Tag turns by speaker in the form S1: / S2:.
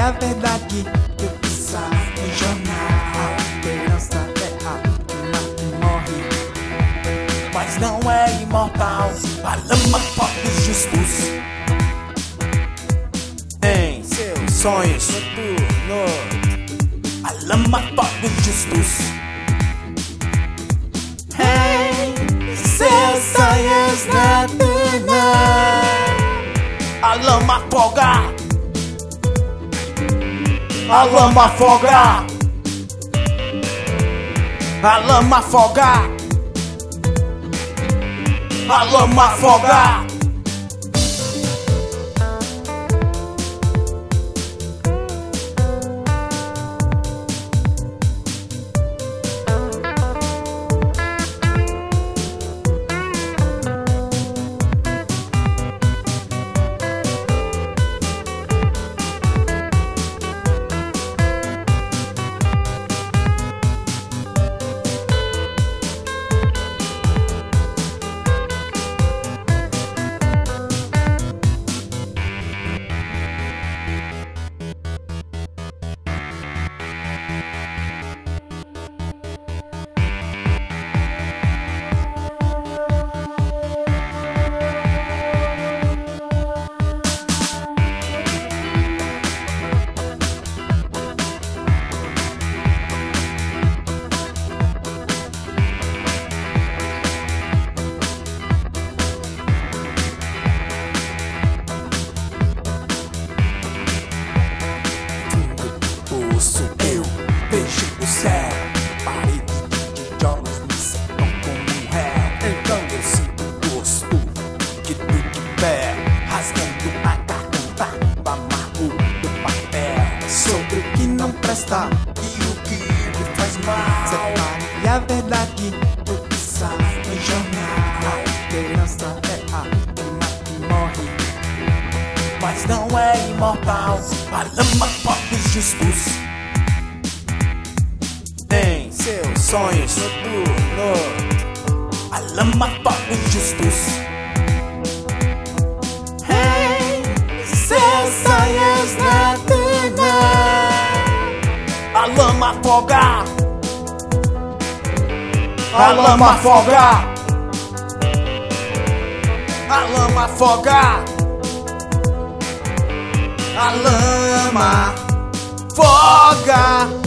S1: a verdade que eu precisa em jornal. A esperança é a que morre,
S2: mas não é imortal. A lama pobres justos em seus sonhos noturnos. A lama pobres justos em seus sonhos noturnos. A lama afoga, a lama afoga, a lama afoga, a lama afoga. Eu vejo o céu, parede de tijolos me secam como um réu. Então eu sinto o gosto que do que pé, rasgando a garganta do amargo do papel.
S1: sobre o que não presta
S2: E o que me faz mal.
S1: separe a verdade do que sai em jornal. A esperança é a que morre,
S2: Mas não é imortal. A lama pobres justos em seus sonhos noturnos. A lama pobres justos em seus sonhos noturnos. A lama afoga, a lama afoga, a lama afoga, a lama afoga.